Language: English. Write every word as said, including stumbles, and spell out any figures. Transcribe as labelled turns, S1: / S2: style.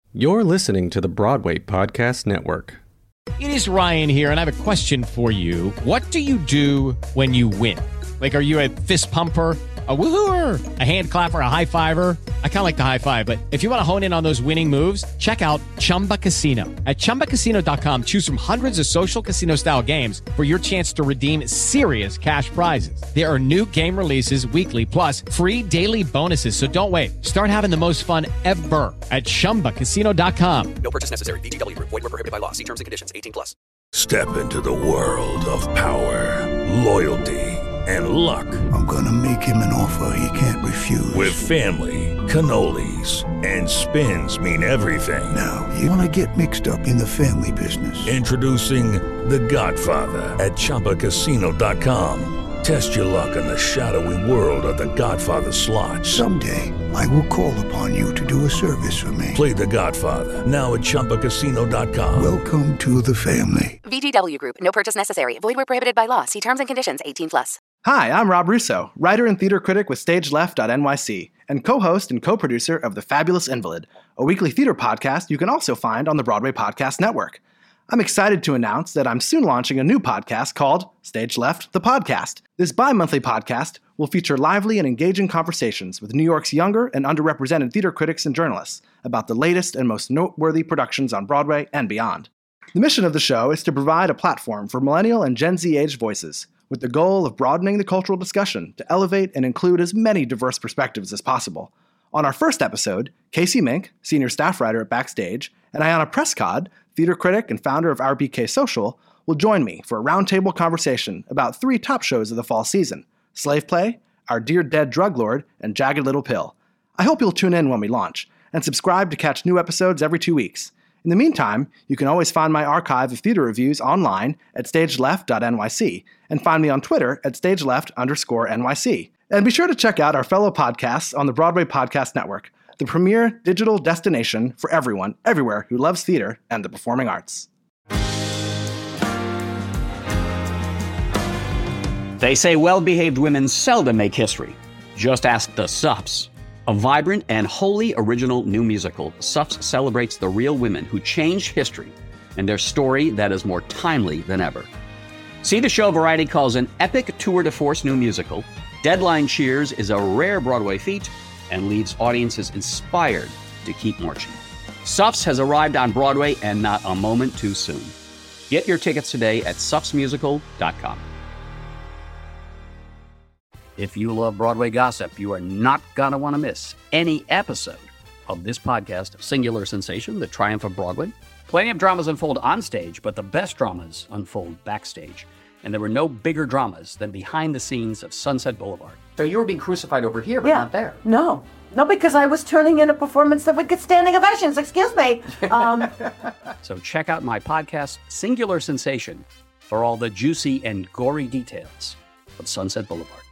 S1: You're listening to the Broadway Podcast Network.
S2: It is Ryan here, and I have a question for you. What do you do when you win? Like, are you a fist pumper, a woo-hooer, a hand clapper, a high-fiver? I kind of like the high-five, but if you want to hone in on those winning moves, check out Chumba Casino. At Chumba Casino dot com, choose from hundreds of social casino-style games for your chance to redeem serious cash prizes. There are new game releases weekly, plus free daily bonuses, so don't wait. Start having the most fun ever at Chumba Casino dot com.
S3: No purchase necessary. V G W Group. Void where prohibited by law. See terms and conditions. eighteen plus.
S4: Step into the world of power, loyalty, and luck.
S5: I'm gonna make him an offer he can't refuse.
S4: With family, cannolis, and spins mean everything.
S5: Now, you wanna get mixed up in the family business.
S4: Introducing The Godfather at Chumba Casino dot com. Test your luck in the shadowy world of The Godfather slot.
S5: Someday, I will call upon you to do a service for me.
S4: Play The Godfather, now at Chumba Casino dot com.
S5: Welcome to the family.
S6: V G W Group. No purchase necessary. Void where prohibited by law. See terms and conditions. eighteen plus.
S7: Hi, I'm Rob Russo, writer and theater critic with Stage Left dot N Y C, and co-host and co-producer of The Fabulous Invalid, a weekly theater podcast you can also find on the Broadway Podcast Network. I'm excited to announce that I'm soon launching a new podcast called Stage Left, the Podcast. This bi-monthly podcast will feature lively and engaging conversations with New York's younger and underrepresented theater critics and journalists about the latest and most noteworthy productions on Broadway and beyond. The mission of the show is to provide a platform for millennial and Gen Z-aged voices, with the goal of broadening the cultural discussion to elevate and include as many diverse perspectives as possible. On our first episode, Casey Mink, senior staff writer at Backstage, and Ayanna Prescott, theater critic and founder of R B K Social, will join me for a roundtable conversation about three top shows of the fall season: Slave Play, Our Dear Dead Drug Lord, and Jagged Little Pill. I hope you'll tune in when we launch, and subscribe to catch new episodes every two weeks. In the meantime, you can always find my archive of theater reviews online at Stage Left dot N Y C, and find me on Twitter at StageLeft underscore N Y C. And be sure to check out our fellow podcasts on the Broadway Podcast Network, the premier digital destination for everyone, everywhere who loves theater and the performing arts.
S8: They say well-behaved women seldom make history. Just ask the Suffs. A vibrant and wholly original new musical, Suffs celebrates the real women who changed history and their story that is more timely than ever. See the show Variety calls an epic tour de force new musical. Deadline cheers is a rare Broadway feat and leaves audiences inspired to keep marching. Suffs has arrived on Broadway, and not a moment too soon. Get your tickets today at suffs musical dot com. If you love Broadway gossip, you are not going to want to miss any episode of this podcast, Singular Sensation, The Triumph of Broadway. Plenty of dramas unfold on stage, but the best dramas unfold backstage. And there were no bigger dramas than behind the scenes of Sunset Boulevard. So you were being crucified over here, but
S9: yeah.
S8: not there.
S9: No. No, because I was turning in a performance that would get standing ovations. Excuse me. Um,
S8: so check out my podcast, Singular Sensation, for all the juicy and gory details of Sunset Boulevard.